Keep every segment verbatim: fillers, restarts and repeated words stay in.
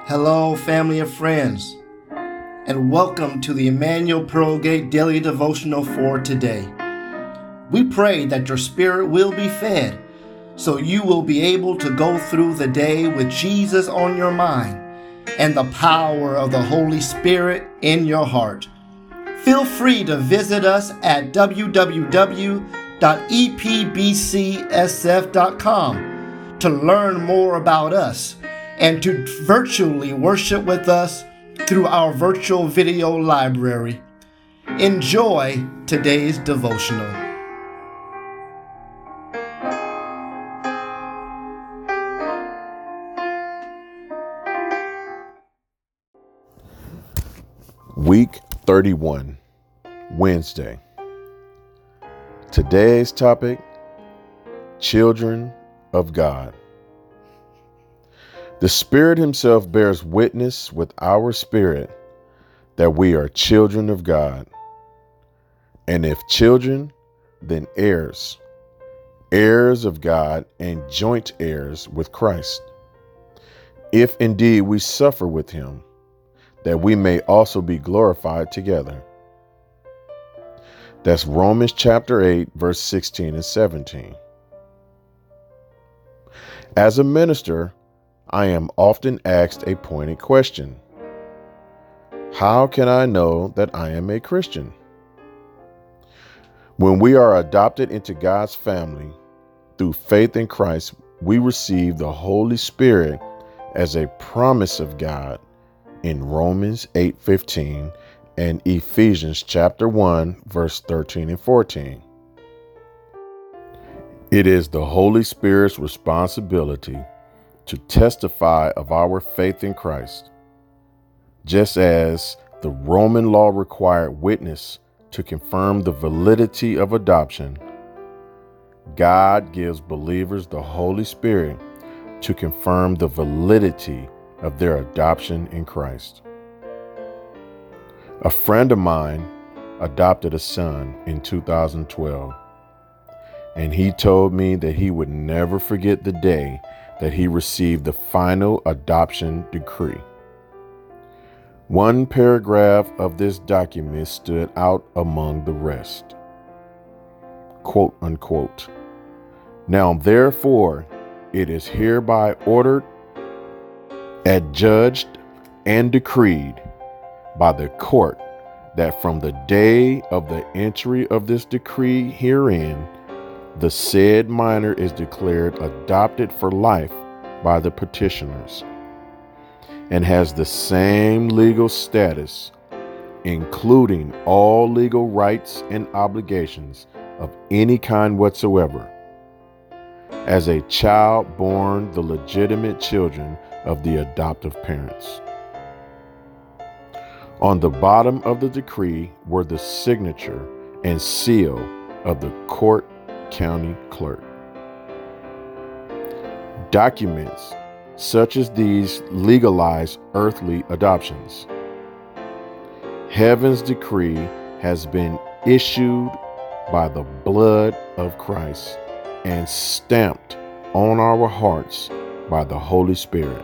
Hello, family and friends, and welcome to the Emmanuel Pearlgate Daily Devotional for today. We pray that your spirit will be fed, so you will be able to go through the day with Jesus on your mind and the power of the Holy Spirit in your heart. Feel free to visit us at w w w dot e p b c s f dot com to learn more about us and to virtually worship with us through our virtual video library. Enjoy today's devotional. Week thirty-one, Wednesday. Today's topic, Children of God. The Spirit Himself bears witness with our spirit that we are children of God. And if children, then heirs, heirs of God and joint heirs with Christ. If indeed we suffer with Him, that we may also be glorified together. That's Romans chapter eight, verse sixteen and seventeen. As a minister, I am often asked a pointed question. How can I know that I am a Christian? When we are adopted into God's family through faith in Christ, we receive the Holy Spirit as a promise of God in Romans eight fifteen and Ephesians chapter one, verse thirteen and fourteen. It is the Holy Spirit's responsibility to testify of our faith in Christ. Just as the Roman law required witness to confirm the validity of adoption, God gives believers the Holy Spirit to confirm the validity of their adoption in Christ. A friend of mine adopted a son in two thousand twelve, and he told me that he would never forget the day that he received the final adoption decree. One paragraph of this document stood out among the rest. Quote unquote. Now therefore, it is hereby ordered, adjudged, and decreed by the court that from the day of the entry of this decree herein, the said minor is declared adopted for life by the petitioners and has the same legal status, including all legal rights and obligations of any kind whatsoever, as a child born the legitimate children of the adoptive parents. On the bottom of the decree were the signature and seal of the court county clerk. Documents such as these legalize earthly adoptions. Heaven's decree has been issued by the blood of Christ and stamped on our hearts by the Holy Spirit.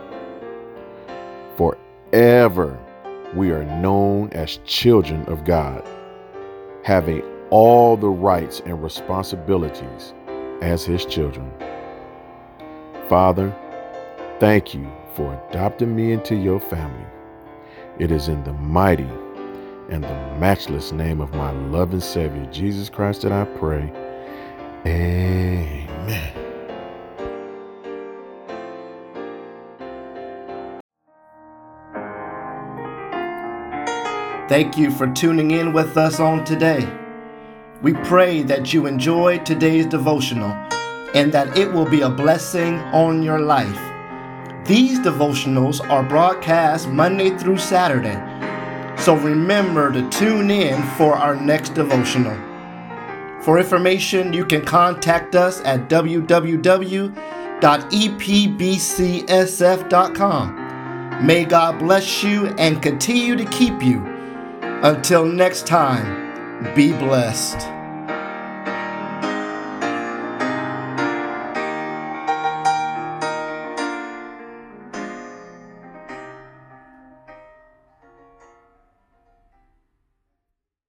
Forever we are known as children of God, having all the rights and responsibilities as His children. Father, thank you for adopting me into your family. It is in the mighty and the matchless name of my loving Savior, Jesus Christ, that I pray. Amen. Thank you for tuning in with us on today. We pray that you enjoyed today's devotional and that it will be a blessing on your life. These devotionals are broadcast Monday through Saturday, so remember to tune in for our next devotional. For information, you can contact us at w w w dot e p b c s f dot com. May God bless you and continue to keep you. Until next time, be blessed.